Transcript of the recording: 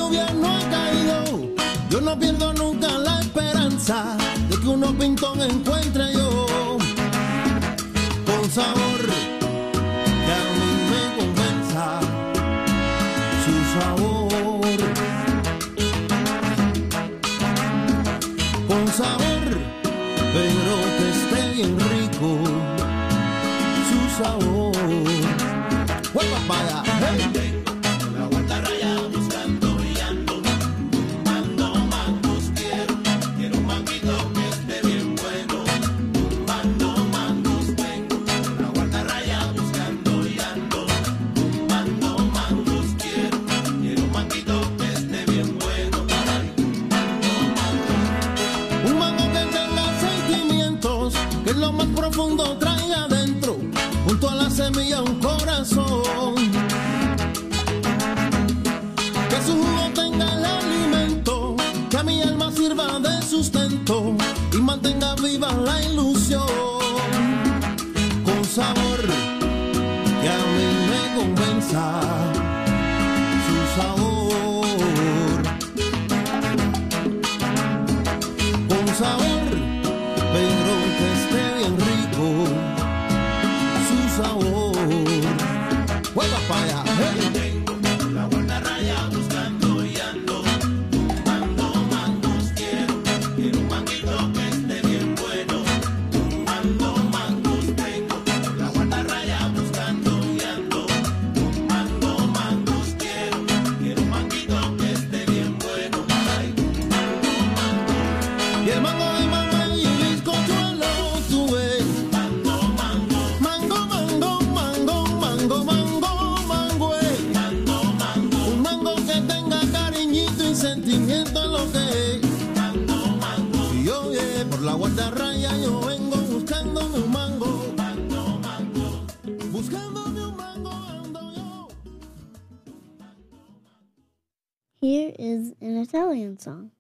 lluvia no ha caído, yo no pierdo nunca la esperanza de que unos pintón encuentre yo con sabor que a mí me convenza su sabor, con sabor, pero que esté bien rico su sabor. ¡Hueva para allá! ¡Hey! Que lo más profundo trae adentro, junto a la semilla un corazón. Que su jugo tenga el alimento, que a mi alma sirva de sustento y mantenga viva la ilusión. Con sabor que a mí me convenza su sabor. Con sabor, pero que esté bien rico su sabor. ¡Juega para allá! ¡Hey! Tengo la guardarraya buscando y ando tumbando mangos. Quiero un manguito que esté bien bueno. Tumbando mangos tengo. La guardarraya buscando y ando tumbando mangos. Quiero un manguito que esté bien bueno. Ay, tumbando mangos. Y el mango de mamá y el bizcochuelo tuve. Mango, mango. Mango, mango, mango, mango, mango, mango, Mango, mango. Un mango que tenga cariñito y sentimiento en lo que es. Mango, mango. Y yo, por la guardarraya yo vengo buscándome un mango. Mango, mango. Buscándome un mango ando yo. Here is an Italian song.